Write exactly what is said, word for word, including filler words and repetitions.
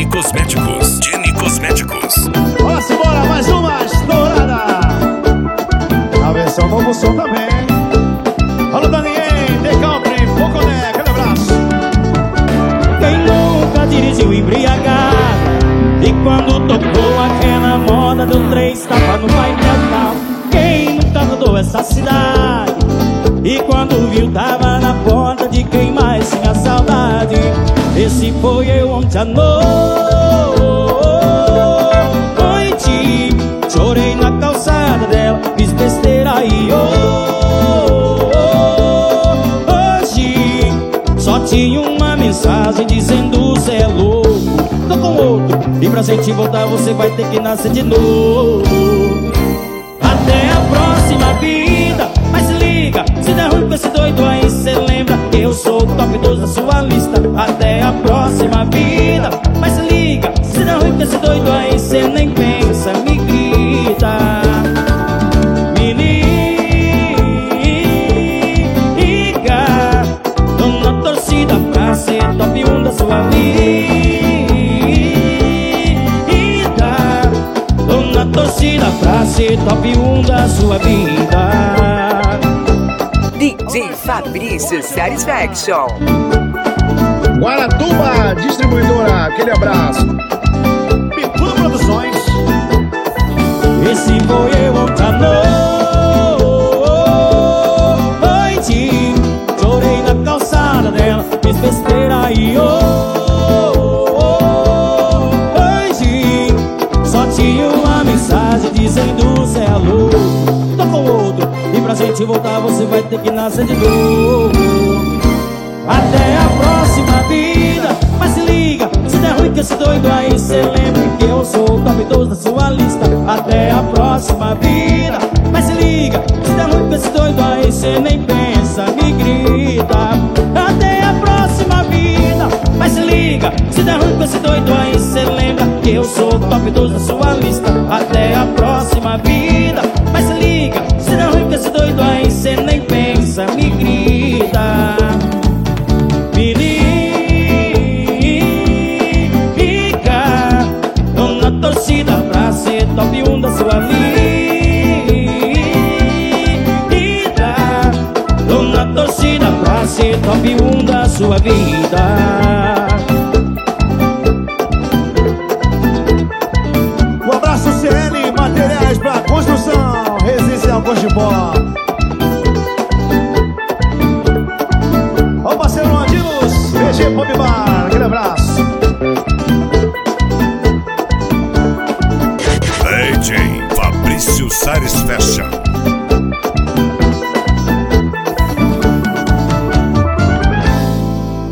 Jenny Cosméticos. Jenny Cosméticos. Bora, simbora, mais uma estourada. A versão novo som também. Alô, Daniel, The Country, Poconé, aquele abraço. Quem nunca dirigiu embriagado e quando tocou aquela moda deu três tapas no painel? Quem nunca rodou essa cidade e quando viu tava na porta de quem mais tinha saudade? Esse foi eu ontem à noite. Chorei na calçada dela, fiz besteira e oh, hoje só tinha uma mensagem dizendo cê é louco, tô com outro e pra gente voltar você vai ter que nascer de novo. Até a próxima vida, mas se liga, se der ruim com esse doido aí cê lembra que eu sou o top dois da sua lista. Até a próxima vida, mas se liga, se der ruim com esse doido aí cê nem pensa, me grita. Me liga, tô na torcida pra ser top um da sua vida. Tô na torcida pra ser top um da sua vida. D J Fabrício Satisfaction. Guaratuba, distribuidora, aquele abraço. Bicuda Produções. Esse foi eu ontem à noite. Chorei na calçada dela, fiz besteira e hoje só tinha uma mensagem dizendo cê é louco, tô com outro e pra gente voltar você vai ter que nascer de novo. Até a próxima vida, mas se liga, se der ruim com esse doido aí cê lembra que eu sou o top dois da sua lista. Até a próxima vida, mas se liga, se der ruim com esse doido aí cê nem pensa, me grita. Até a próxima vida, mas se liga, se der ruim com esse doido aí cê lembra que eu sou o top dois da sua lista. Até a próxima vida, mas se liga, se der ruim com esse doido aí cê nem pensa, me grita. Me liga, tô na torcida pra ser top um da sua vida. Tô na torcida pra ser top um da sua vida. Um abraço C L, materiais pra construção, residencial Cochipó. Ó o parceiro Andilos, V G Pop Bar, aquele abraço. D J Fabrício Satisfaction.